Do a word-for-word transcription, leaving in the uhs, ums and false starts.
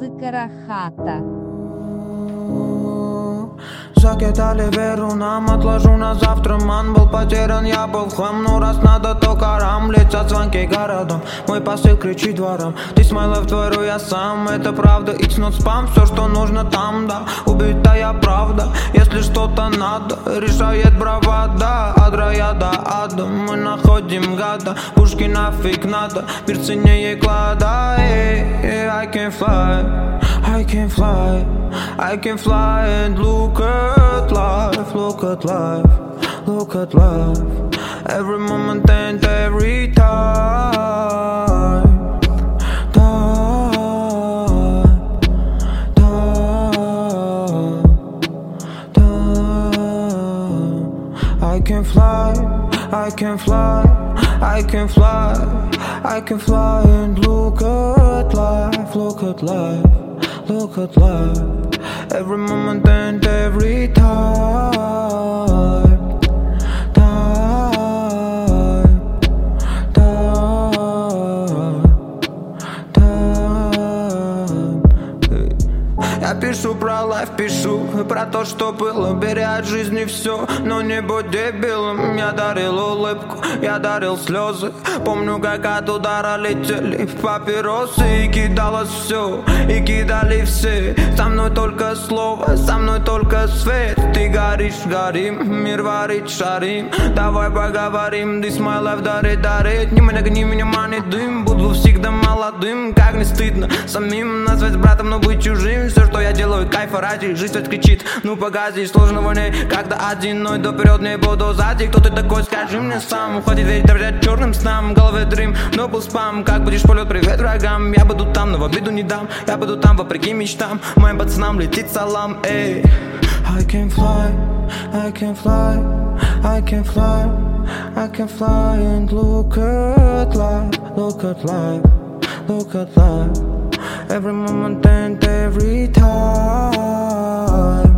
Музыка Рахата. Закидали веру нам, отложу на завтра. Ман был потерян, я был в хлам. Ну раз надо, то карам. Летят звонки городом, мой посыл кричит двором. Ты смайлов творю я сам, это правда. It's not spam, все что нужно там, да. Убитая правда, если что-то надо, решает бравада. От рая до ада мы находим гада. Пушки нафиг надо, мир ценнее клада. I can fly, I can fly, I can fly and look at life, look at life, look at life. Every moment and every time, time, time, time. I can fly, I can fly, I can fly, I can fly and look at life, look at life, look at life. Every moment and every time, time, time, time. Я пишу про лайф, пишу про то, что было. Бери от жизни все, но не будь дебилом. Я дарил улыбку, я дарил слезы. Помню, как от удара летели папиросы. И кидалось все, и кидали все. Со мной только слово, со мной только свет. Ты горишь, горим, мир варит, шарим. Давай поговорим, this my life, дарит, дарит. Не меня, не меня манит дым. Буду всегда молодым, как не стыдно самим назвать братом, но быть чужим. Все, что я делаю, кайфа ради. Жизнь ведь кричит, ну погоди, сложно войне. Когда одиной, до вперед не буду сзади. Кто ты такой, скажи мне сам. Уходит ведь дождать черным снам. В голове дрим, но был спам. Как будешь полет, привет врагам. Я буду там, но в обиду не дам. Я буду там, вопреки мечтам. Моим пацанам летит салам, эй. I can fly, I can fly, I can fly, I can fly and look at life, look at life, look at life. Every moment and every time.